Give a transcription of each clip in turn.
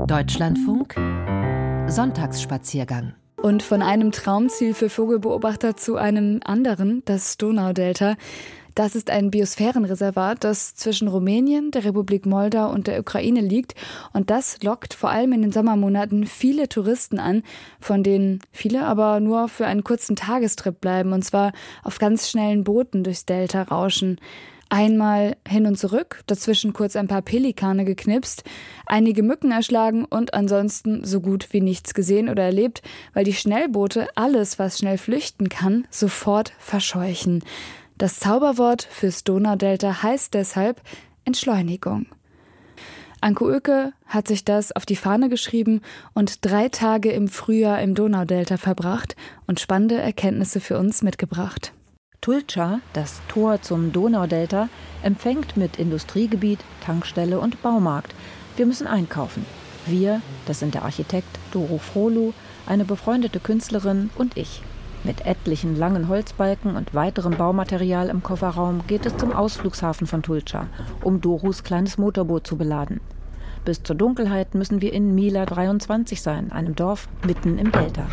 Deutschlandfunk Sonntagsspaziergang. Und von einem Traumziel für Vogelbeobachter zu einem anderen, das Donaudelta. Das ist ein Biosphärenreservat, das zwischen Rumänien, der Republik Moldau und der Ukraine liegt. Und das lockt vor allem in den Sommermonaten viele Touristen an, von denen viele aber nur für einen kurzen Tagestrip bleiben. Und zwar auf ganz schnellen Booten durchs Delta rauschen. Einmal hin und zurück, dazwischen kurz ein paar Pelikane geknipst, einige Mücken erschlagen und ansonsten so gut wie nichts gesehen oder erlebt, weil die Schnellboote alles, was schnell flüchten kann, sofort verscheuchen. Das Zauberwort fürs Donaudelta heißt deshalb Entschleunigung. Anke Oeke hat sich das auf die Fahne geschrieben und 3 Tage im Frühjahr im Donaudelta verbracht und spannende Erkenntnisse für uns mitgebracht. Tulcea, das Tor zum Donaudelta, empfängt mit Industriegebiet, Tankstelle und Baumarkt. Wir müssen einkaufen. Wir, das sind der Architekt Doro Frolu, eine befreundete Künstlerin und ich. Mit etlichen langen Holzbalken und weiterem Baumaterial im Kofferraum geht es zum Ausflugshafen von Tulcea, um Doros kleines Motorboot zu beladen. Bis zur Dunkelheit müssen wir in Mila 23 sein, einem Dorf mitten im Delta.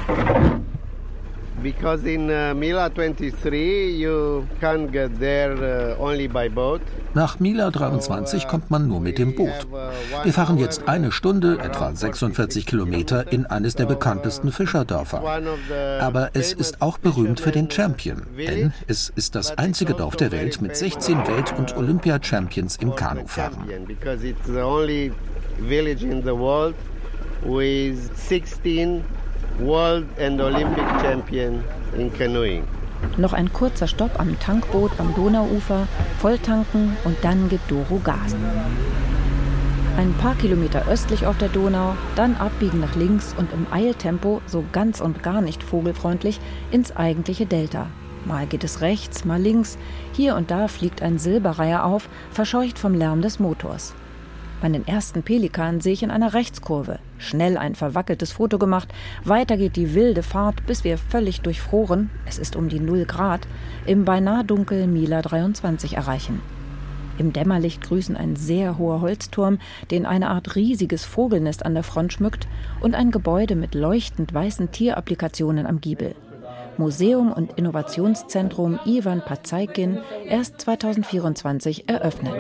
Because in Mila 23 you can get there only by boat. Nach Mila 23 kommt man nur mit dem Boot. Wir fahren jetzt 1 Stunde, etwa 46 Kilometer, in eines der bekanntesten Fischerdörfer. Aber es ist auch berühmt für den Champion, denn es ist das einzige Dorf der Welt mit 16 Welt- und Olympia-Champions im Kanufahren. Because it's the only village in the world with 16 World and Olympic Champion in Canoeing. Noch ein kurzer Stopp am Tankboot am Donauufer, volltanken und dann gibt Doro Gas. Ein paar Kilometer östlich auf der Donau, dann abbiegen nach links und im Eiltempo, so ganz und gar nicht vogelfreundlich, ins eigentliche Delta. Mal geht es rechts, mal links, hier und da fliegt ein Silberreiher auf, verscheucht vom Lärm des Motors. Bei den ersten Pelikanen sehe ich in einer Rechtskurve. Schnell ein verwackeltes Foto gemacht. Weiter geht die wilde Fahrt, bis wir völlig durchfroren, es ist um die 0 Grad, im beinahe dunkel Mila 23 erreichen. Im Dämmerlicht grüßen ein sehr hoher Holzturm, den eine Art riesiges Vogelnest an der Front schmückt, und ein Gebäude mit leuchtend weißen Tierapplikationen am Giebel. Museum und Innovationszentrum Ivan Patzaikin, erst 2024 eröffnet.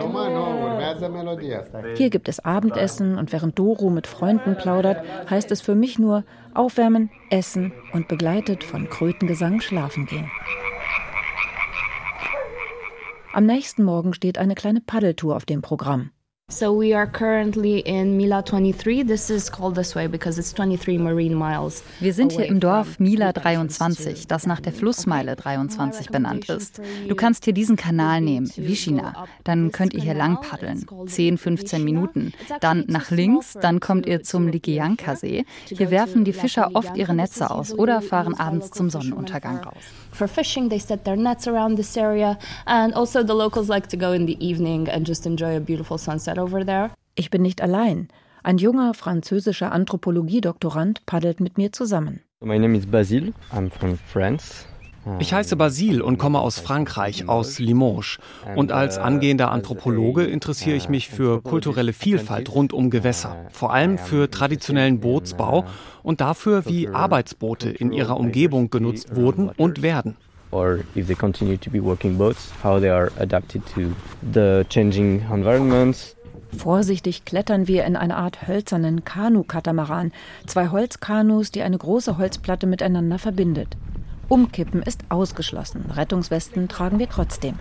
Hier gibt es Abendessen und während Doro mit Freunden plaudert, heißt es für mich nur aufwärmen, essen und begleitet von Krötengesang schlafen gehen. Am nächsten Morgen steht eine kleine Paddeltour auf dem Programm. So we are currently in Mila 23. This is called this way because it's 23 marine miles. Wir sind hier im Dorf Mila 23, das nach der Flussmeile 23 benannt ist. Du kannst hier diesen Kanal nehmen, Vișina. Dann könnt ihr hier lang paddeln, 10, 15 Minuten. Dann nach links, dann kommt ihr zum Likianka-See. Hier werfen die Fischer oft ihre Netze aus oder fahren abends zum Sonnenuntergang raus. For fishing, they set their nets around this area, and also the locals like to go in the evening and just enjoy a beautiful sunset over there. Ich bin nicht allein. Ein junger französischer Anthropologie-Doktorand paddelt mit mir zusammen. My name is Basile. I'm from France. Ich heiße Basile und komme aus Frankreich, aus Limoges. Und als angehender Anthropologe interessiere ich mich für kulturelle Vielfalt rund um Gewässer, vor allem für traditionellen Bootsbau und dafür, wie Arbeitsboote in ihrer Umgebung genutzt wurden und werden. Or if they continue to be working boats, how they are adapted to the changing environments. Vorsichtig klettern wir in eine Art hölzernen Kanu-Katamaran, 2 Holzkanus, die eine große Holzplatte miteinander verbindet. Umkippen ist ausgeschlossen, Rettungswesten tragen wir trotzdem.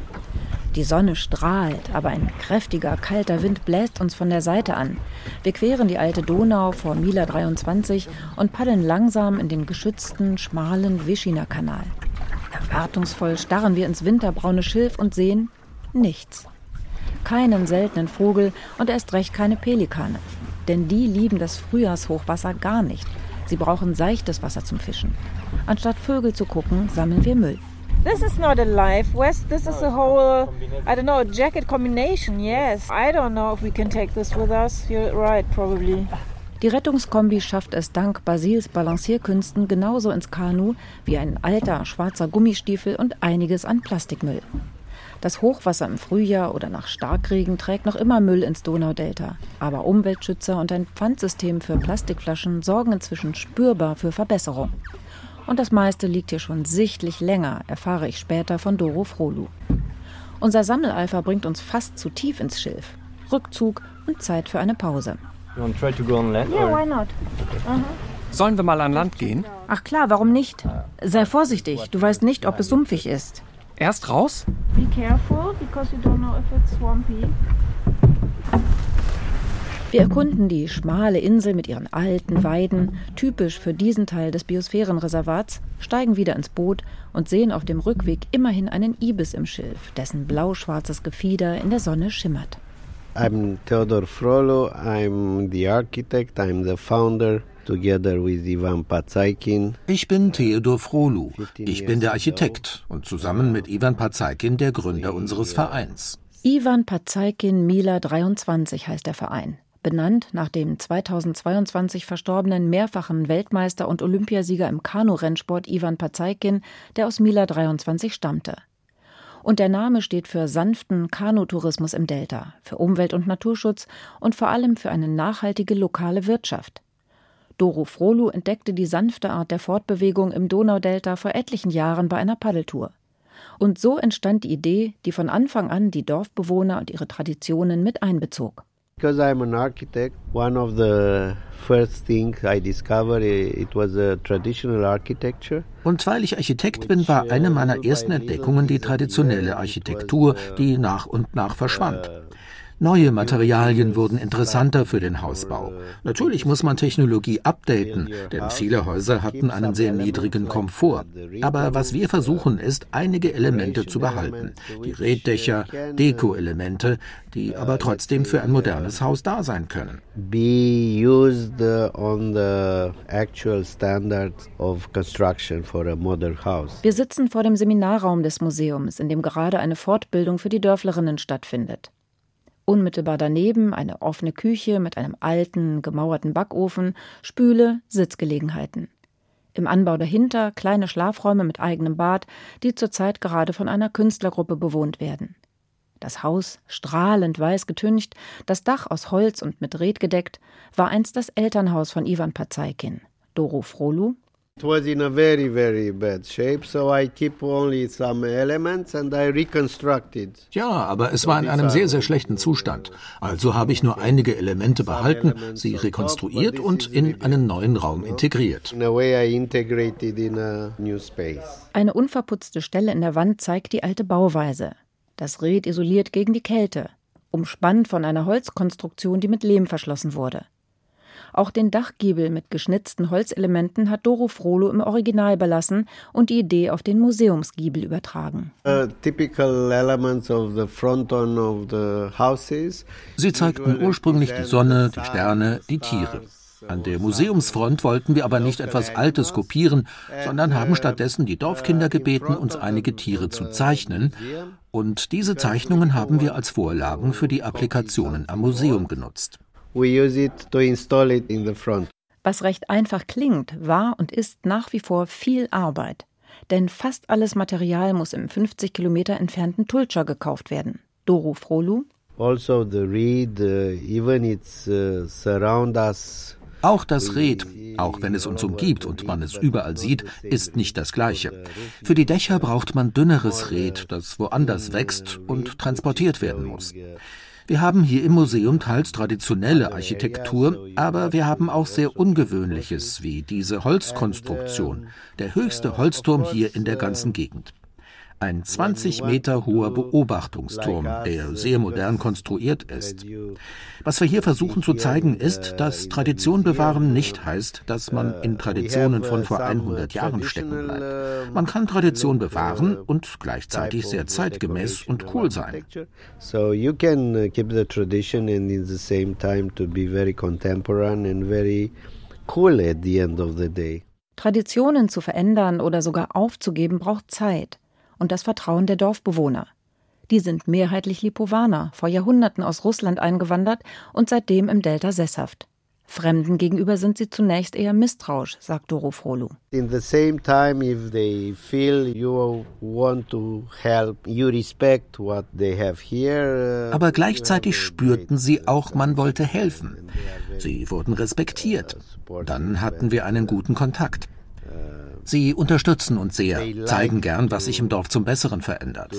Die Sonne strahlt, aber ein kräftiger, kalter Wind bläst uns von der Seite an. Wir queren die alte Donau vor Mila 23 und paddeln langsam in den geschützten, schmalen Vișina-Kanal. Erwartungsvoll starren wir ins winterbraune Schilf und sehen nichts. Keinen seltenen Vogel und erst recht keine Pelikane. Denn die lieben das Frühjahrshochwasser gar nicht. Sie brauchen seichtes Wasser zum Fischen. Anstatt Vögel zu gucken, sammeln wir Müll. This is not a life vest. This is a whole, I don't know, a jacket combination. Yes. I don't know if we can take this with us. You're right, probably. Die Rettungskombi schafft es dank Basils Balancierkünsten genauso ins Kanu wie ein alter schwarzer Gummistiefel und einiges an Plastikmüll. Das Hochwasser im Frühjahr oder nach Starkregen trägt noch immer Müll ins Donaudelta. Aber Umweltschützer und ein Pfandsystem für Plastikflaschen sorgen inzwischen spürbar für Verbesserung. Und das meiste liegt hier schon sichtlich länger, erfahre ich später von Doro Frolu. Unser Sammeleifer bringt uns fast zu tief ins Schilf. Rückzug und Zeit für eine Pause. Sollen wir mal an Land gehen? Ach klar, warum nicht? Sei vorsichtig, du weißt nicht, ob es sumpfig ist. Erst raus? Be careful, because you don't know if it's swampy. Wir erkunden die schmale Insel mit ihren alten Weiden, typisch für diesen Teil des Biosphärenreservats, steigen wieder ins Boot und sehen auf dem Rückweg immerhin einen Ibis im Schilf, dessen blau-schwarzes Gefieder in der Sonne schimmert. I'm Theodor Frolu, I'm the architect, I'm the founder. Together with Ivan Pazaikin. Ich bin Theodor Frolu. Ich bin der Architekt und zusammen mit Ivan Pazaikin der Gründer unseres Vereins. Ivan Pazaikin Mila 23 heißt der Verein. Benannt nach dem 2022 verstorbenen mehrfachen Weltmeister und Olympiasieger im Kanu-Rennsport Ivan Pazaikin, der aus Mila 23 stammte. Und der Name steht für sanften Kanutourismus im Delta, für Umwelt- und Naturschutz und vor allem für eine nachhaltige lokale Wirtschaft. Doro Frolu entdeckte die sanfte Art der Fortbewegung im Donaudelta vor etlichen Jahren bei einer Paddeltour. Und so entstand die Idee, die von Anfang an die Dorfbewohner und ihre Traditionen mit einbezog. Because I'm an architect, one of the first things I discovered, it was a traditional architecture. Und weil ich Architekt bin, war eine meiner ersten Entdeckungen die traditionelle Architektur, die nach und nach verschwand. Neue Materialien wurden interessanter für den Hausbau. Natürlich muss man Technologie updaten, denn viele Häuser hatten einen sehr niedrigen Komfort. Aber was wir versuchen, ist, einige Elemente zu behalten. Die Reetdächer, Deko-Elemente, die aber trotzdem für ein modernes Haus da sein können. Be used on the actual standards of construction for a modern house. Wir sitzen vor dem Seminarraum des Museums, in dem gerade eine Fortbildung für die Dörflerinnen stattfindet. Unmittelbar daneben eine offene Küche mit einem alten, gemauerten Backofen, Spüle, Sitzgelegenheiten. Im Anbau dahinter kleine Schlafräume mit eigenem Bad, die zurzeit gerade von einer Künstlergruppe bewohnt werden. Das Haus, strahlend weiß getüncht, das Dach aus Holz und mit Reet gedeckt, war einst das Elternhaus von Ivan Pazaikin. Doro Frolu: It was in a very, very bad shape, so I keep only some elements and I reconstructed. Ja, aber es war in einem sehr, sehr schlechten Zustand. Also habe ich nur einige Elemente behalten, sie rekonstruiert und in einen neuen Raum integriert. In a way I integrated in a new space. Eine unverputzte Stelle in der Wand zeigt die alte Bauweise. Das Reet isoliert gegen die Kälte, umspannt von einer Holzkonstruktion, die mit Lehm verschlossen wurde. Auch den Dachgiebel mit geschnitzten Holzelementen hat Doro Frolu im Original belassen und die Idee auf den Museumsgiebel übertragen. Typical elements of the fronton of the houses. Sie zeigten ursprünglich die Sonne, die Sterne, die Tiere. An der Museumsfront wollten wir aber nicht etwas Altes kopieren, sondern haben stattdessen die Dorfkinder gebeten, uns einige Tiere zu zeichnen. Und diese Zeichnungen haben wir als Vorlagen für die Applikationen am Museum genutzt. We use it to install it in the front. Was recht einfach klingt, war und ist nach wie vor viel Arbeit. Denn fast alles Material muss im 50 Kilometer entfernten Tulcha gekauft werden. Doro Frolu: Also the reed, even it's surround us. Auch das Reet, auch wenn es uns umgibt und man es überall sieht, ist nicht das Gleiche. Für die Dächer braucht man dünneres Reet, das woanders wächst und transportiert werden muss. Wir haben hier im Museum teils traditionelle Architektur, aber wir haben auch sehr Ungewöhnliches, wie diese Holzkonstruktion, der höchste Holzturm hier in der ganzen Gegend. Ein 20 Meter hoher Beobachtungsturm, der sehr modern konstruiert ist. Was wir hier versuchen zu zeigen, ist, dass Tradition bewahren nicht heißt, dass man in Traditionen von vor 100 Jahren stecken bleibt. Man kann Tradition bewahren und gleichzeitig sehr zeitgemäß und cool sein. So you can keep the tradition and at the same time to be very contemporary and very cool at the end of the day. Traditionen zu verändern oder sogar aufzugeben braucht Zeit. Und das Vertrauen der Dorfbewohner. Die sind mehrheitlich Lipowaner, vor Jahrhunderten aus Russland eingewandert und seitdem im Delta sesshaft. Fremden gegenüber sind sie zunächst eher misstrauisch, sagt Doro Frolu. In the same time, if they feel you want to help, you respect what they have here. Aber gleichzeitig spürten sie auch, man wollte helfen. Sie wurden respektiert. Dann hatten wir einen guten Kontakt. Sie unterstützen uns sehr, zeigen gern, was sich im Dorf zum Besseren verändert.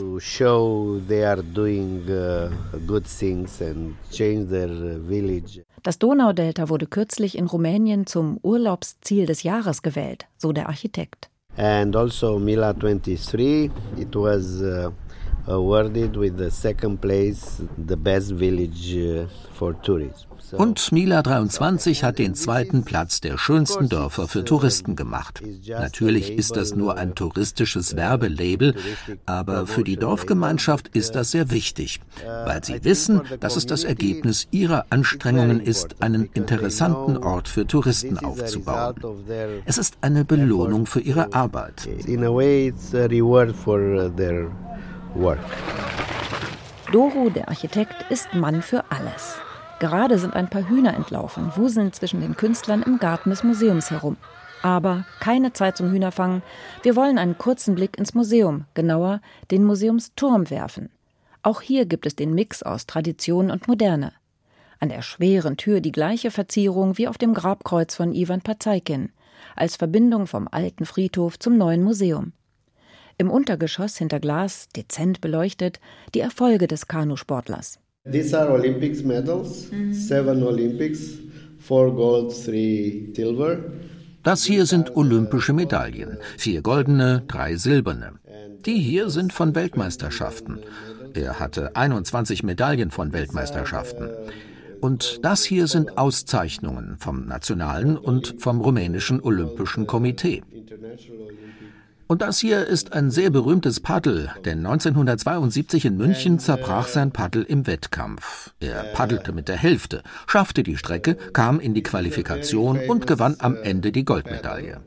Das Donaudelta wurde kürzlich in Rumänien zum Urlaubsziel des Jahres gewählt, so der Architekt. And also Mila 23, it was awarded with the second place, the best village for tourism. Und Mila 23 hat den zweiten Platz der schönsten Dörfer für Touristen gemacht. Natürlich ist das nur ein touristisches Werbelabel, aber für die Dorfgemeinschaft ist das sehr wichtig, weil sie wissen, dass es das Ergebnis ihrer Anstrengungen ist, einen interessanten Ort für Touristen aufzubauen. Es ist eine Belohnung für ihre Arbeit. In a way, it's a reward for their work. Doro, der Architekt, ist Mann für alles. Gerade sind ein paar Hühner entlaufen, wuseln zwischen den Künstlern im Garten des Museums herum. Aber keine Zeit zum Hühnerfangen. Wir wollen einen kurzen Blick ins Museum, genauer den Museumsturm werfen. Auch hier gibt es den Mix aus Tradition und Moderne. An der schweren Tür die gleiche Verzierung wie auf dem Grabkreuz von Ivan Pazeikin, als Verbindung vom alten Friedhof zum neuen Museum. Im Untergeschoss hinter Glas, dezent beleuchtet, die Erfolge des Kanusportlers. These are Olympics medals, 7 Olympics, 4 gold, 3 silver. Das hier sind olympische Medaillen, 4 goldene, 3 silberne. Die hier sind von Weltmeisterschaften. Er hatte 21 Medaillen von Weltmeisterschaften. Und das hier sind Auszeichnungen vom Nationalen und vom rumänischen Olympischen Komitee. Und das hier ist ein sehr berühmtes Paddel, denn 1972 in München zerbrach sein Paddel im Wettkampf. Er paddelte mit der Hälfte, schaffte die Strecke, kam in die Qualifikation und gewann am Ende die Goldmedaille.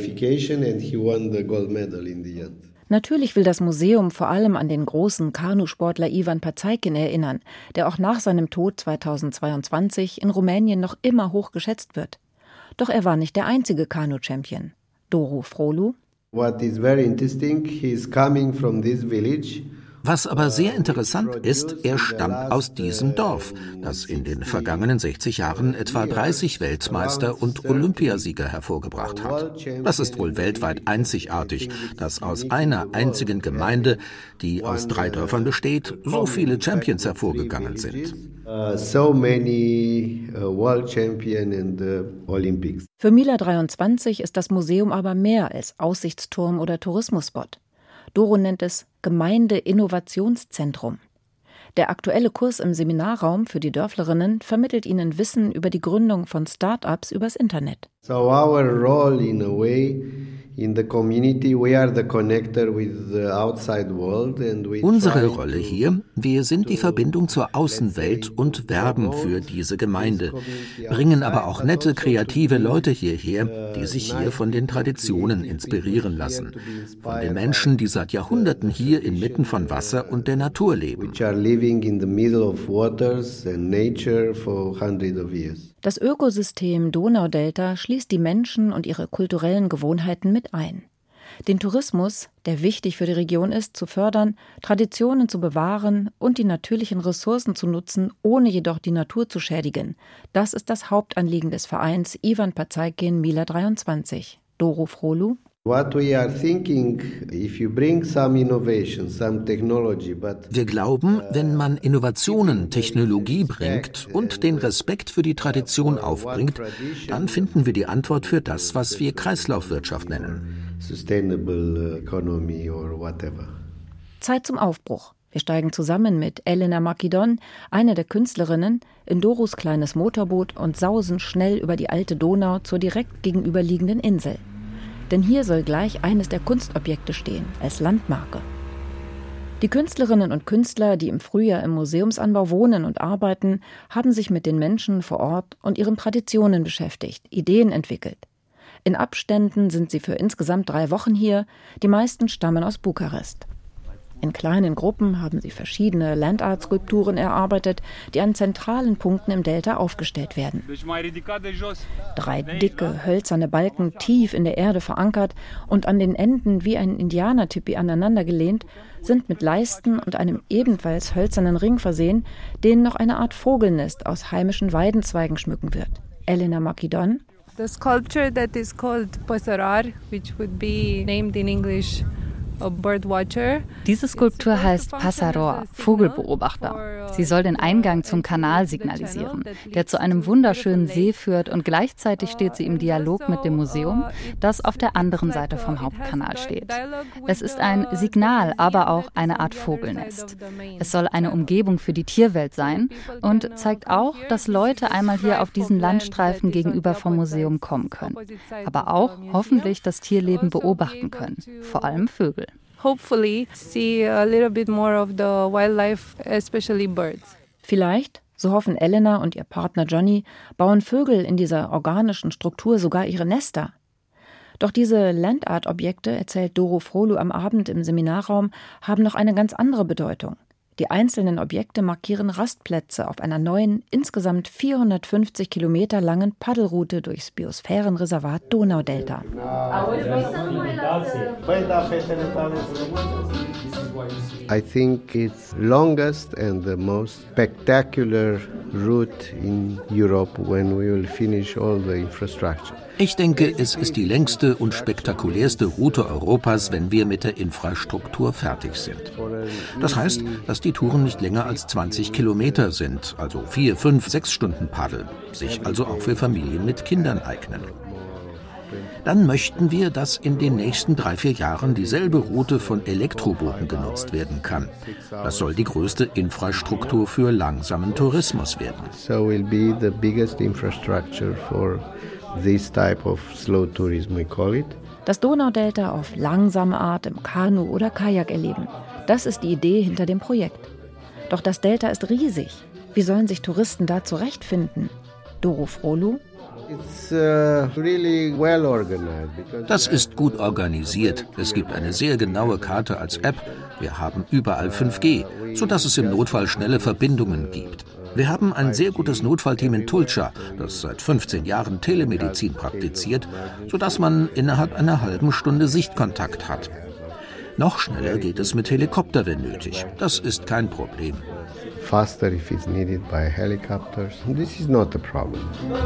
Natürlich will das Museum vor allem an den großen Kanusportler Ivan Pazeikin erinnern, der auch nach seinem Tod 2022 in Rumänien noch immer hoch geschätzt wird. Doch er war nicht der einzige Kanu-Champion. Doro Frolu: What is very interesting, he is coming from this village. Was aber sehr interessant ist, er stammt aus diesem Dorf, das in den vergangenen 60 Jahren etwa 30 Weltmeister und Olympiasieger hervorgebracht hat. Das ist wohl weltweit einzigartig, dass aus einer einzigen Gemeinde, die aus 3 Dörfern besteht, so viele Champions hervorgegangen sind. So many world champion in the Olympics. Für Mila 23 ist das Museum aber mehr als Aussichtsturm oder Tourismusspot. Doro nennt es Gemeinde-Innovationszentrum. Der aktuelle Kurs im Seminarraum für die Dörflerinnen vermittelt ihnen Wissen über die Gründung von Start-ups übers Internet. So our role in a way in the community, we are the connector with the outside world and we Unsere Rolle hier, wir sind die Verbindung zur Außenwelt und werben für diese Gemeinde, bringen aber auch nette, kreative Leute hierher, die sich hier von den Traditionen inspirieren lassen, von den Menschen, die seit Jahrhunderten hier inmitten von Wasser und der Natur leben. Das Ökosystem Donaudelta schließt die Menschen und ihre kulturellen Gewohnheiten mit ein. Den Tourismus, der wichtig für die Region ist, zu fördern, Traditionen zu bewahren und die natürlichen Ressourcen zu nutzen, ohne jedoch die Natur zu schädigen. Das ist das Hauptanliegen des Vereins Ivan Pazeikin Mila 23. Doro Frolu: Wir glauben, wenn man Innovationen, Technologie bringt und den Respekt für die Tradition aufbringt, dann finden wir die Antwort für das, was wir Kreislaufwirtschaft nennen. Zeit zum Aufbruch. Wir steigen zusammen mit Elena Makidon, eine der Künstlerinnen, in Doros kleines Motorboot und sausen schnell über die alte Donau zur direkt gegenüberliegenden Insel. Denn hier soll gleich eines der Kunstobjekte stehen, als Landmarke. Die Künstlerinnen und Künstler, die im Frühjahr im Museumsanbau wohnen und arbeiten, haben sich mit den Menschen vor Ort und ihren Traditionen beschäftigt, Ideen entwickelt. In Abständen sind sie für insgesamt 3 Wochen hier, die meisten stammen aus Bukarest. In kleinen Gruppen haben sie verschiedene Landart-Skulpturen erarbeitet, die an zentralen Punkten im Delta aufgestellt werden. 3 dicke, hölzerne Balken tief in der Erde verankert und an den Enden wie ein Indianertipi aneinandergelehnt, sind mit Leisten und einem ebenfalls hölzernen Ring versehen, den noch eine Art Vogelnest aus heimischen Weidenzweigen schmücken wird. Elena Macedon: The sculpture that is called Pasarar, which would be named in English a birdwatcher. Diese Skulptur heißt Pasaror, Vogelbeobachter. Sie soll den Eingang zum Kanal signalisieren, der zu einem wunderschönen See führt, und gleichzeitig steht sie im Dialog mit dem Museum, das auf der anderen Seite vom Hauptkanal steht. Es ist ein Signal, aber auch eine Art Vogelnest. Es soll eine Umgebung für die Tierwelt sein und zeigt auch, dass Leute einmal hier auf diesen Landstreifen gegenüber vom Museum kommen können, aber auch hoffentlich das Tierleben beobachten können, vor allem Vögel. Hopefully see a little bit more of the wildlife, especially birds. Vielleicht, so hoffen Elena und ihr Partner Johnny, bauen Vögel in dieser organischen Struktur sogar ihre Nester. Doch diese Landart-Objekte, erzählt Doro Frolu am Abend im Seminarraum, haben noch eine ganz andere Bedeutung. Die einzelnen Objekte markieren Rastplätze auf einer neuen, insgesamt 450 Kilometer langen Paddelroute durchs Biosphärenreservat Donaudelta. I think it's longest and the most spectacular route in Europe when we will finish all the infrastructure. Ich denke, es ist die längste und spektakulärste Route Europas, wenn wir mit der Infrastruktur fertig sind. Das heißt, dass die Touren nicht länger als 20 Kilometer sind, also 4, 5, 6 Stunden Paddeln, sich also auch für Familien mit Kindern eignen. Dann möchten wir, dass in den nächsten 3, 4 Jahren dieselbe Route von Elektrobooten genutzt werden kann. Das soll die größte Infrastruktur für langsamen Tourismus werden. So will be the biggest infrastructure for this type of slow tourism, we call it. Das Donaudelta auf langsame Art im Kanu oder Kajak erleben. Das ist die Idee hinter dem Projekt. Doch das Delta ist riesig. Wie sollen sich Touristen da zurechtfinden? Doro Frolu: Das ist gut organisiert. Es gibt eine sehr genaue Karte als App. Wir haben überall 5G, sodass es im Notfall schnelle Verbindungen gibt. Wir haben ein sehr gutes Notfallteam in Tulcha, das seit 15 Jahren Telemedizin praktiziert, sodass man innerhalb einer halben Stunde Sichtkontakt hat. Noch schneller geht es mit Helikopter, wenn nötig. Das ist kein Problem. Faster if it's needed by helicopters. This is not a problem.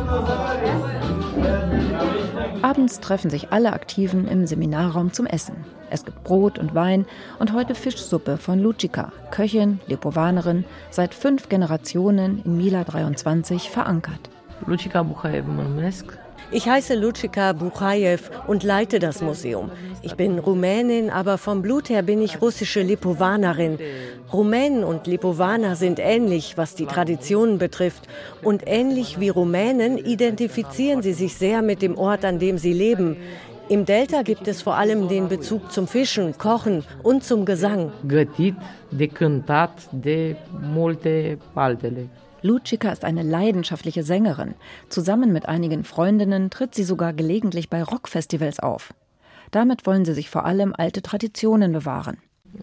Abends treffen sich alle Aktiven im Seminarraum zum Essen. Es gibt Brot und Wein und heute Fischsuppe von Lucica, Köchin, Lipovanerin, seit 5 Generationen in Mila 23 verankert. Lucica Buhaev mă numesc. Ich heiße Lucica Buhaev und leite das Museum. Ich bin Rumänin, aber vom Blut her bin ich russische Lipovanerin. Rumänen und Lipovaner sind ähnlich, was die Traditionen betrifft. Und ähnlich wie Rumänen identifizieren sie sich sehr mit dem Ort, an dem sie leben. Im Delta gibt es vor allem den Bezug zum Fischen, Kochen und zum Gesang. Gătit, de cântat, de multe altele. Lucica ist eine leidenschaftliche Sängerin. Zusammen mit einigen Freundinnen tritt sie sogar gelegentlich bei Rockfestivals auf. Damit wollen sie sich vor allem alte Traditionen bewahren.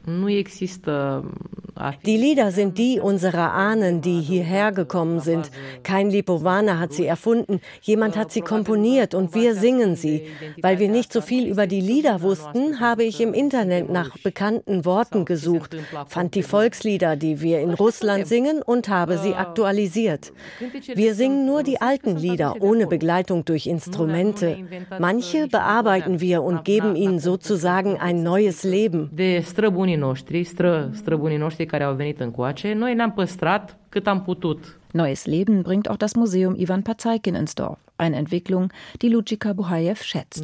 Die Lieder sind die unserer Ahnen, die hierher gekommen sind. Kein Lipovaner hat sie erfunden, jemand hat sie komponiert und wir singen sie. Weil wir nicht so viel über die Lieder wussten, habe ich im Internet nach bekannten Worten gesucht, fand die Volkslieder, die wir in Russland singen, und habe sie aktualisiert. Wir singen nur die alten Lieder, ohne Begleitung durch Instrumente. Manche bearbeiten wir und geben ihnen sozusagen ein neues Leben. Străbunii noștri care au venit încoace, noi ne-am păstrat cât am putut. Neues Leben bringt auch das Museum Ivan Pazaikin ins Dorf. Eine Entwicklung, die Lucica Buhaev schätzt.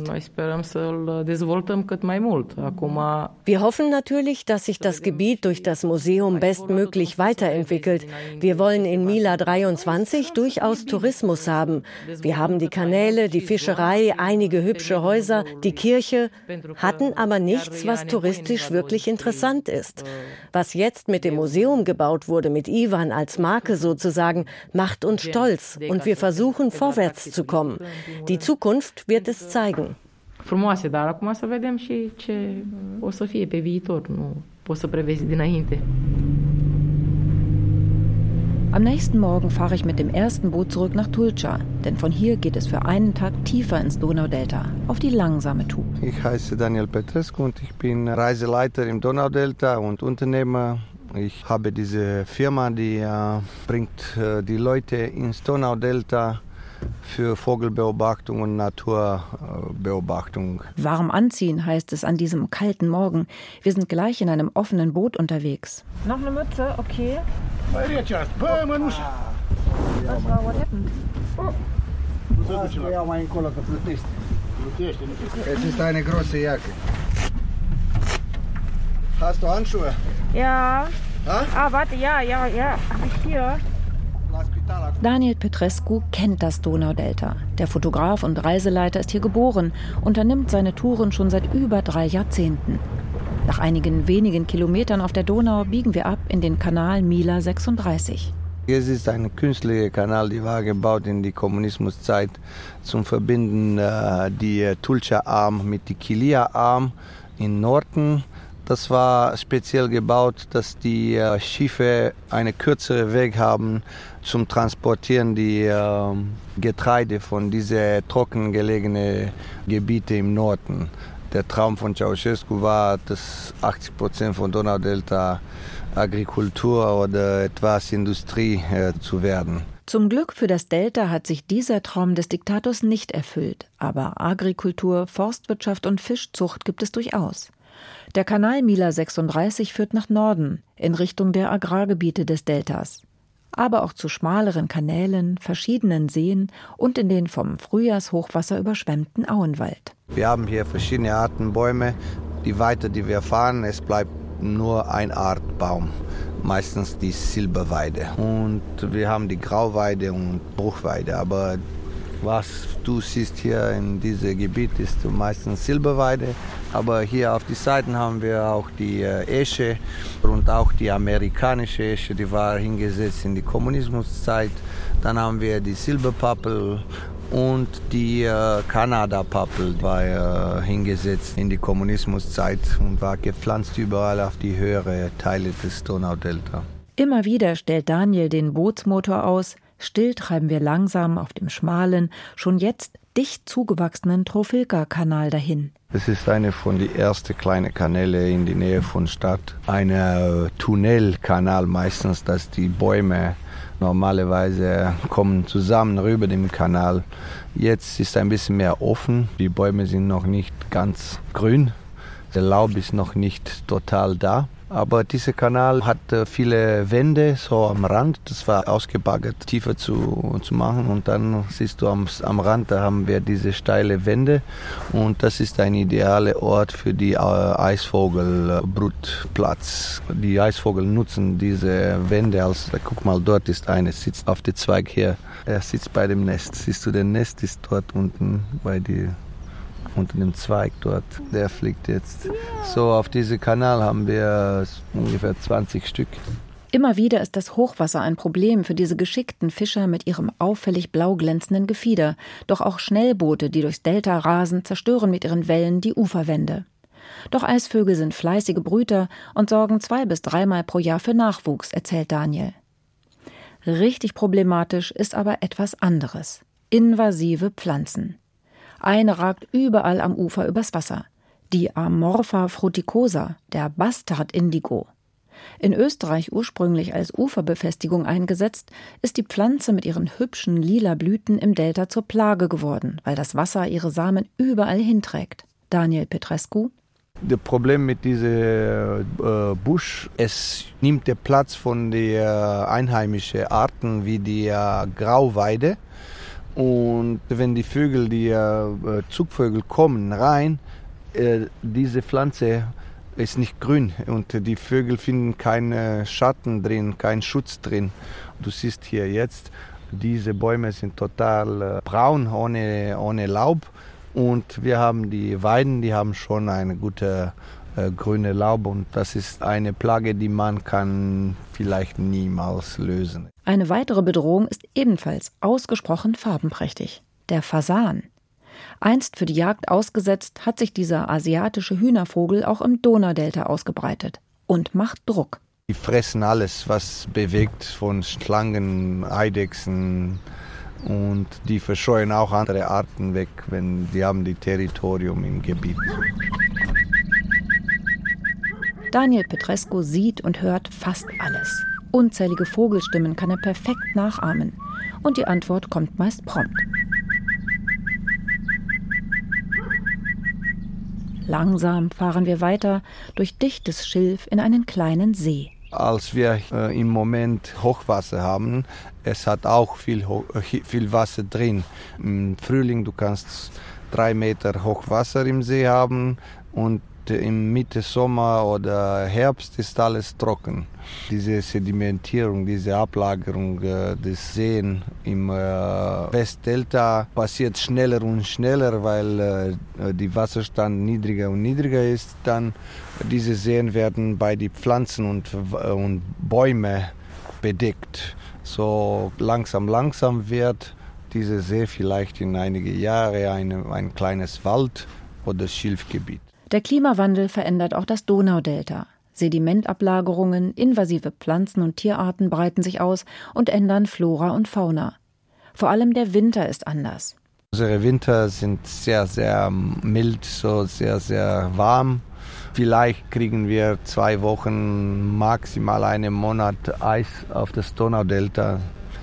Wir hoffen natürlich, dass sich das Gebiet durch das Museum bestmöglich weiterentwickelt. Wir wollen in Mila 23 durchaus Tourismus haben. Wir haben die Kanäle, die Fischerei, einige hübsche Häuser, die Kirche, hatten aber nichts, was touristisch wirklich interessant ist. Was jetzt mit dem Museum gebaut wurde, mit Ivan als Marke sozusagen, macht uns stolz und wir versuchen vorwärts zu kommen. Die Zukunft wird es zeigen. Am nächsten Morgen fahre ich mit dem ersten Boot zurück nach Tulcha, denn von hier geht es für einen Tag tiefer ins Donaudelta, auf die langsame Tube. Ich heiße Daniel Petrescu und ich bin Reiseleiter im Donaudelta und Unternehmer. Ich habe diese Firma, die bringt die Leute ins Donaudelta für Vogelbeobachtung und Naturbeobachtung. Warm anziehen heißt es an diesem kalten Morgen. Wir sind gleich in einem offenen Boot unterwegs. Noch eine Mütze, okay. Was war, what happened? Es ist eine große Jacke. Hast du Handschuhe? Ja. Ha? Warte, ja. Hab ich hier. Daniel Petrescu kennt das Donaudelta. Der Fotograf und Reiseleiter ist hier geboren, unternimmt seine Touren schon seit über 3 Jahrzehnten. Nach einigen wenigen Kilometern auf der Donau biegen wir ab in den Kanal Mila 36. Es ist ein künstlicher Kanal, der war gebaut in die Kommunismuszeit zum Verbinden die Tulcha-Arm mit die Kilia-Arm im Norden. Das war speziell gebaut, dass die Schiffe einen kürzeren Weg haben zum Transportieren die Getreide von diesen trocken gelegenen Gebieten im Norden. Der Traum von Ceausescu war, dass 80% von Donaudelta Agrikultur oder etwas Industrie zu werden. Zum Glück für das Delta hat sich dieser Traum des Diktators nicht erfüllt. Aber Agrikultur, Forstwirtschaft und Fischzucht gibt es durchaus. Der Kanal Mila 36 führt nach Norden, in Richtung der Agrargebiete des Deltas. Aber auch zu schmaleren Kanälen, verschiedenen Seen und in den vom Frühjahrshochwasser überschwemmten Auenwald. Wir haben hier verschiedene Arten Bäume. Die weiter, die wir fahren, es bleibt nur eine Art Baum. Meistens die Silberweide. Und wir haben die Grauweide und Bruchweide. Aber was du siehst hier in diesem Gebiet ist meistens Silberweide. Aber hier auf die Seiten haben wir auch die Esche und auch die amerikanische Esche, die war hingesetzt in die Kommunismuszeit. Dann haben wir die Silberpappel und die Kanada-Pappel war hingesetzt in die Kommunismuszeit und war gepflanzt überall auf die höheren Teile des Donaudelta. Immer wieder stellt Daniel den Bootsmotor aus. Still treiben wir langsam auf dem schmalen, schon jetzt dicht zugewachsenen Trofilka-Kanal dahin. Es ist eine von den ersten kleinen Kanäle in der Nähe von Stadt. Ein Tunnelkanal meistens, dass die Bäume normalerweise kommen zusammen rüber den Kanal. Jetzt ist ein bisschen mehr offen. Die Bäume sind noch nicht ganz grün. Der Laub ist noch nicht total da. Aber dieser Kanal hat viele Wände so am Rand. Das war ausgebaggert, tiefer zu machen. Und dann siehst du am Rand, da haben wir diese steile Wände. Und das ist ein idealer Ort für die Eisvogelbrutplatz. Die Eisvogel nutzen diese Wände als, guck mal, dort ist eine, sitzt auf dem Zweig hier. Er sitzt bei dem Nest. Siehst du, der Nest ist dort unten bei dir. Unter dem Zweig dort, der fliegt jetzt. So, auf diesem Kanal haben wir ungefähr 20 Stück. Immer wieder ist das Hochwasser ein Problem für diese geschickten Fischer mit ihrem auffällig blau glänzenden Gefieder. Doch auch Schnellboote, die durchs Delta rasen, zerstören mit ihren Wellen die Uferwände. Doch Eisvögel sind fleißige Brüter und sorgen 2- bis 3-mal pro Jahr für Nachwuchs, erzählt Daniel. Richtig problematisch ist aber etwas anderes. Invasive Pflanzen. Eine ragt überall am Ufer übers Wasser. Die Amorpha fruticosa, der Bastard-Indigo. In Österreich ursprünglich als Uferbefestigung eingesetzt, ist die Pflanze mit ihren hübschen lila Blüten im Delta zur Plage geworden, weil das Wasser ihre Samen überall hinträgt. Daniel Petrescu. Das Problem mit diesem Busch, es nimmt den Platz von den einheimischen Arten wie die Grauweide. Und wenn die Vögel, die Zugvögel kommen rein, diese Pflanze ist nicht grün und die Vögel finden keinen Schatten drin, keinen Schutz drin. Du siehst hier jetzt, diese Bäume sind total braun, ohne Laub. Und wir haben die Weiden, die haben schon eine gute grüne Laub und das ist eine Plage, die man kann vielleicht niemals lösen. Eine weitere Bedrohung ist ebenfalls ausgesprochen farbenprächtig: der Fasan. Einst für die Jagd ausgesetzt, hat sich dieser asiatische Hühnervogel auch im Donaudelta ausgebreitet. und macht Druck. Die fressen alles, was bewegt, von Schlangen, Eidechsen, und die verscheuen auch andere Arten weg, wenn die haben die Territorium im Gebiet. Daniel Petrescu sieht und hört fast alles. Unzählige Vogelstimmen kann er perfekt nachahmen. Und die Antwort kommt meist prompt. Langsam fahren wir weiter durch dichtes Schilf in einen kleinen See. Als wir im Moment Hochwasser haben, es hat auch viel Wasser drin. Im Frühling, du kannst 3 Meter Hochwasser im See haben und im Mitte Sommer oder Herbst ist alles trocken. Diese Sedimentierung, diese Ablagerung des Seen im Westdelta passiert schneller und schneller, weil der Wasserstand niedriger und niedriger ist. Dann diese Seen werden bei den Pflanzen und Bäume bedeckt. So langsam wird dieser See vielleicht in einige Jahre ein kleines Wald- oder Schilfgebiet. Der Klimawandel verändert auch das Donaudelta. Sedimentablagerungen, invasive Pflanzen und Tierarten breiten sich aus und ändern Flora und Fauna. Vor allem der Winter ist anders. Unsere Winter sind sehr, sehr mild, so sehr, sehr warm. Vielleicht kriegen wir 2 Wochen, maximal einen Monat Eis auf das Donaudelta.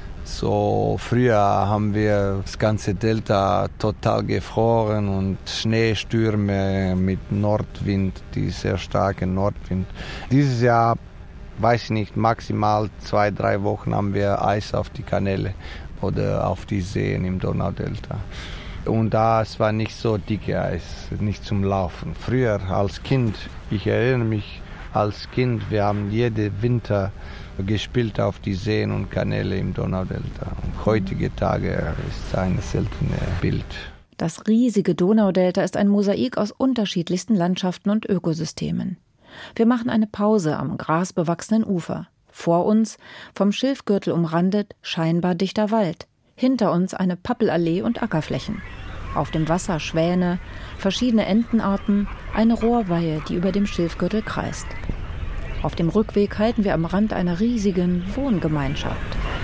So früher haben wir das ganze Delta total gefroren und Schneestürme mit Nordwind, die sehr starken Nordwind. Dieses Jahr, weiß ich nicht, maximal 2-3 Wochen haben wir Eis auf die Kanäle oder auf die Seen im Donaudelta. Und das war nicht so dicke Eis, nicht zum Laufen. Früher als Kind, ich erinnere mich als Kind, wir haben jeden Winter gespielt auf die Seen und Kanäle im Donaudelta. Heutige Tage ist ein seltenes Bild. Das riesige Donaudelta ist ein Mosaik aus unterschiedlichsten Landschaften und Ökosystemen. Wir machen eine Pause am grasbewachsenen Ufer. Vor uns, vom Schilfgürtel umrandet, scheinbar dichter Wald. Hinter uns eine Pappelallee und Ackerflächen. Auf dem Wasser Schwäne, verschiedene Entenarten, eine Rohrweihe, die über dem Schilfgürtel kreist. Auf dem Rückweg halten wir am Rand einer riesigen Wohngemeinschaft.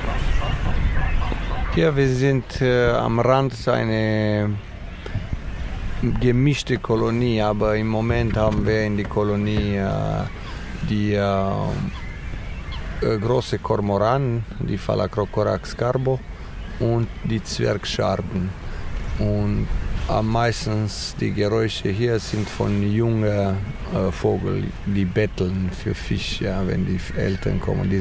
Hier, wir sind am Rand einer gemischten Kolonie, aber im Moment haben wir in der Kolonie die große Kormoran, die Phalacrocorax carbo und die Zwergscharben. Und am meisten die Geräusche hier sind von jungen Vögeln, die betteln für Fisch, ja, wenn die Eltern kommen.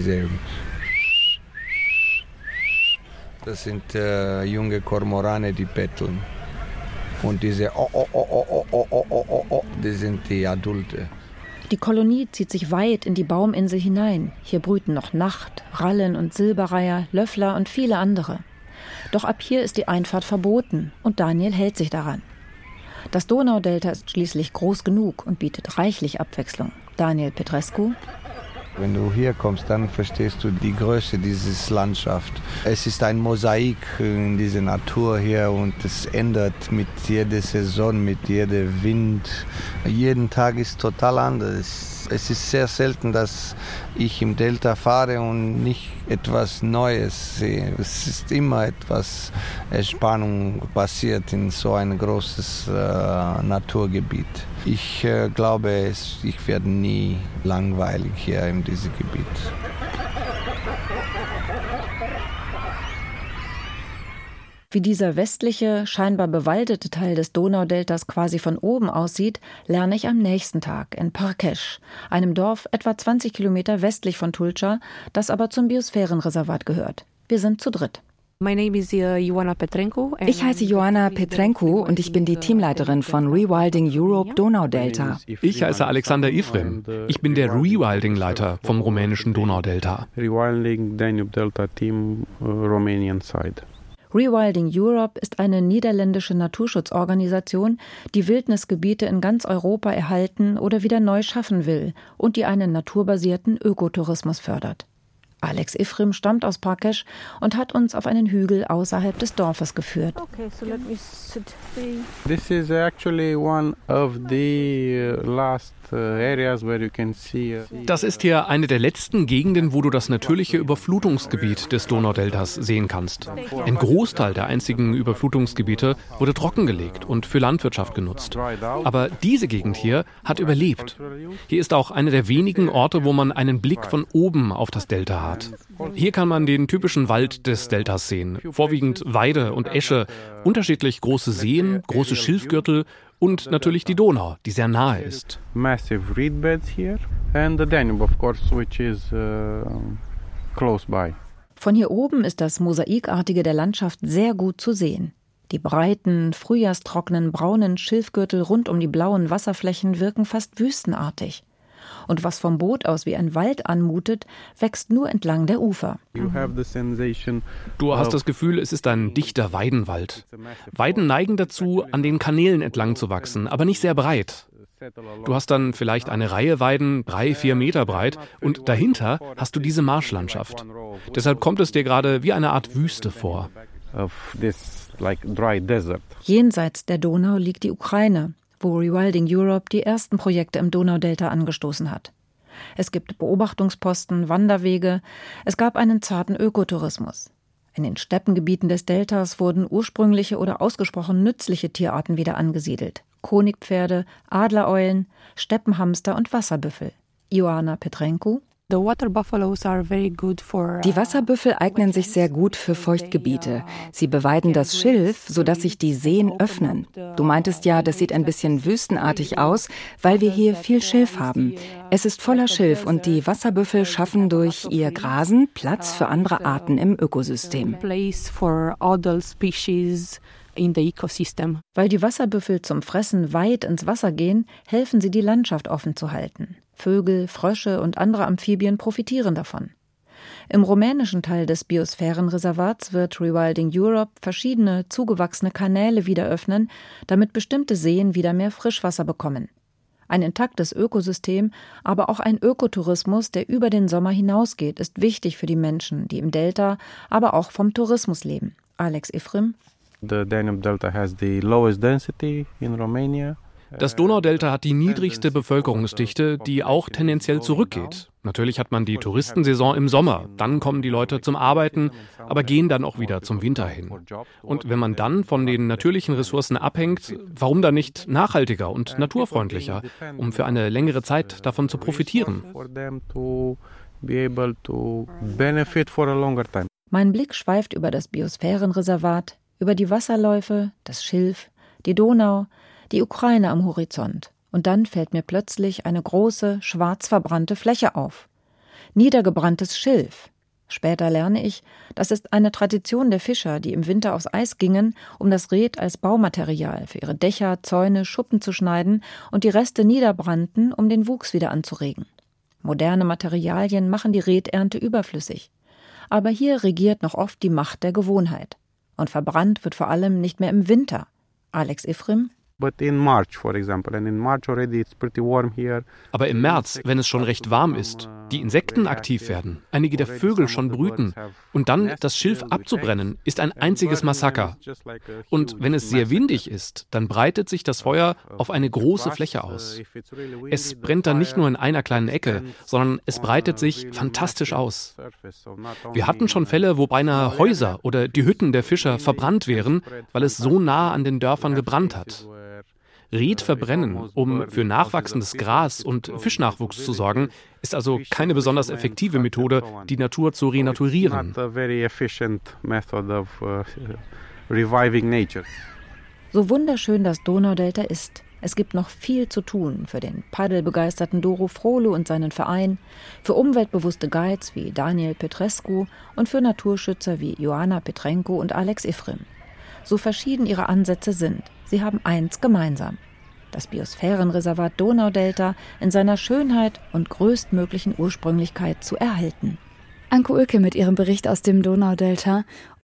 Das sind junge Kormorane, die betteln. Und diese die sind die Adulte. Die Kolonie zieht sich weit in die Bauminsel hinein. Hier brüten noch Nacht, Rallen und Silberreiher, Löffler und viele andere. Doch ab hier ist die Einfahrt verboten und Daniel hält sich daran. Das Donaudelta ist schließlich groß genug und bietet reichlich Abwechslung. Daniel Petrescu. Wenn du hier kommst, dann verstehst du die Größe dieses Landschaft. Es ist ein Mosaik in dieser Natur hier und es ändert mit jeder Saison, mit jedem Wind. Jeden Tag ist total anders. Es ist sehr selten, dass ich im Delta fahre und nicht etwas Neues sehe. Es ist immer etwas Entspannung passiert in so ein großes Naturgebiet. Ich glaube, ich werde nie langweilig hier in diesem Gebiet. Wie dieser westliche, scheinbar bewaldete Teil des Donaudeltas quasi von oben aussieht, lerne ich am nächsten Tag in Parkesh, einem Dorf etwa 20 Kilometer westlich von Tulcha, das aber zum Biosphärenreservat gehört. Wir sind zu dritt. Ich heiße Joanna Petrenko und ich bin die Teamleiterin von Rewilding Europe Donaudelta. Ich heiße Alexander Ifrim. Ich bin der Rewilding-Leiter vom rumänischen Donaudelta. Rewilding Danube Delta Team, Romanian side. Rewilding Europe ist eine niederländische Naturschutzorganisation, die Wildnisgebiete in ganz Europa erhalten oder wieder neu schaffen will und die einen naturbasierten Ökotourismus fördert. Alex Ifrim stammt aus Parkesh und hat uns auf einen Hügel außerhalb des Dorfes geführt. Okay, so let me sit. This is actually one of the last areas where you can see. Das ist hier eine der letzten Gegenden, wo du das natürliche Überflutungsgebiet des Donaudeltas sehen kannst. Ein Großteil der einzigen Überflutungsgebiete wurde trockengelegt und für Landwirtschaft genutzt. Aber diese Gegend hier hat überlebt. Hier ist auch einer der wenigen Orte, wo man einen Blick von oben auf das Delta hat. Hier kann man den typischen Wald des Deltas sehen. Vorwiegend Weide und Esche, unterschiedlich große Seen, große Schilfgürtel und natürlich die Donau, die sehr nahe ist. Massive reed beds here and the Danube, of course, which is close by. Von hier oben ist das Mosaikartige der Landschaft sehr gut zu sehen. Die breiten, frühjahrstrockenen, braunen Schilfgürtel rund um die blauen Wasserflächen wirken fast wüstenartig. Und was vom Boot aus wie ein Wald anmutet, wächst nur entlang der Ufer. Du hast das Gefühl, es ist ein dichter Weidenwald. Weiden neigen dazu, an den Kanälen entlang zu wachsen, aber nicht sehr breit. Du hast dann vielleicht eine Reihe Weiden, 3-4 Meter breit, und dahinter hast du diese Marschlandschaft. Deshalb kommt es dir gerade wie eine Art Wüste vor. Jenseits der Donau liegt die Ukraine, wo Rewilding Europe die ersten Projekte im Donaudelta angestoßen hat. Es gibt Beobachtungsposten, Wanderwege, es gab einen zarten Ökotourismus. In den Steppengebieten des Deltas wurden ursprüngliche oder ausgesprochen nützliche Tierarten wieder angesiedelt. Honigpferde, Adlereulen, Steppenhamster und Wasserbüffel. Ioana Petrenko: Die Wasserbüffel eignen sich sehr gut für Feuchtgebiete. Sie beweiden das Schilf, sodass sich die Seen öffnen. Du meintest ja, das sieht ein bisschen wüstenartig aus, weil wir hier viel Schilf haben. Es ist voller Schilf und die Wasserbüffel schaffen durch ihr Grasen Platz für andere Arten im Ökosystem. Weil die Wasserbüffel zum Fressen weit ins Wasser gehen, helfen sie, die Landschaft offen zu halten. Vögel, Frösche und andere Amphibien profitieren davon. Im rumänischen Teil des Biosphärenreservats wird Rewilding Europe verschiedene zugewachsene Kanäle wieder öffnen, damit bestimmte Seen wieder mehr Frischwasser bekommen. Ein intaktes Ökosystem, aber auch ein Ökotourismus, der über den Sommer hinausgeht, ist wichtig für die Menschen, die im Delta, aber auch vom Tourismus leben. Alex Ifrim: The Danube Delta has the lowest density in Romania. Das Donaudelta hat die niedrigste Bevölkerungsdichte, die auch tendenziell zurückgeht. Natürlich hat man die Touristensaison im Sommer, dann kommen die Leute zum Arbeiten, aber gehen dann auch wieder zum Winter hin. Und wenn man dann von den natürlichen Ressourcen abhängt, warum dann nicht nachhaltiger und naturfreundlicher, um für eine längere Zeit davon zu profitieren? Mein Blick schweift über das Biosphärenreservat, über die Wasserläufe, das Schilf, die Donau, die Ukraine am Horizont. Und dann fällt mir plötzlich eine große, schwarz verbrannte Fläche auf. Niedergebranntes Schilf. Später lerne ich, das ist eine Tradition der Fischer, die im Winter aufs Eis gingen, um das Red als Baumaterial für ihre Dächer, Zäune, Schuppen zu schneiden und die Reste niederbrannten, um den Wuchs wieder anzuregen. Moderne Materialien machen die Redernte überflüssig. Aber hier regiert noch oft die Macht der Gewohnheit. Und verbrannt wird vor allem nicht mehr im Winter. Alex Ifrim: Aber im März, wenn es schon recht warm ist, die Insekten aktiv werden, einige der Vögel schon brüten und dann das Schilf abzubrennen, ist ein einziges Massaker. Und wenn es sehr windig ist, dann breitet sich das Feuer auf eine große Fläche aus. Es brennt dann nicht nur in einer kleinen Ecke, sondern es breitet sich fantastisch aus. Wir hatten schon Fälle, wo beinahe Häuser oder die Hütten der Fischer verbrannt wären, weil es so nah an den Dörfern gebrannt hat. Red verbrennen, um für nachwachsendes Gras und Fischnachwuchs zu sorgen, ist also keine besonders effektive Methode, die Natur zu renaturieren. So wunderschön das Donaudelta ist, es gibt noch viel zu tun für den paddelbegeisterten Doro Frohlu und seinen Verein, für umweltbewusste Guides wie Daniel Petrescu und für Naturschützer wie Ioana Petrenko und Alex Ifrim. So verschieden ihre Ansätze sind, sie haben eins gemeinsam: das Biosphärenreservat Donaudelta in seiner Schönheit und größtmöglichen Ursprünglichkeit zu erhalten. Anke Ulke mit ihrem Bericht aus dem Donaudelta.